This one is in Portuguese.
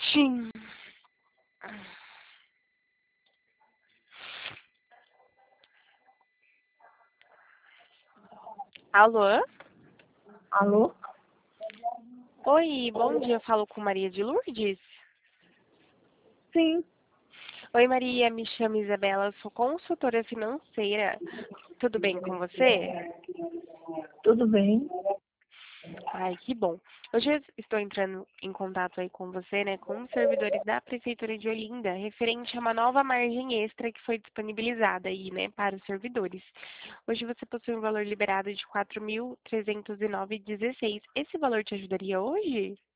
Sim. Alô? Alô? Oi, bom dia. Eu falo com Maria de Lourdes. Sim, Oi, Maria. Me chamo Isabela. Eu sou consultora financeira. Tudo bem com você? tudo bem? Ai, que bom. Hoje eu estou entrando em contato aí com você, né, com os servidores da Prefeitura de Olinda, referente a uma nova margem extra que foi disponibilizada aí, né, para os servidores. Hoje você possui um valor liberado de 4.309,16. Esse valor te ajudaria hoje?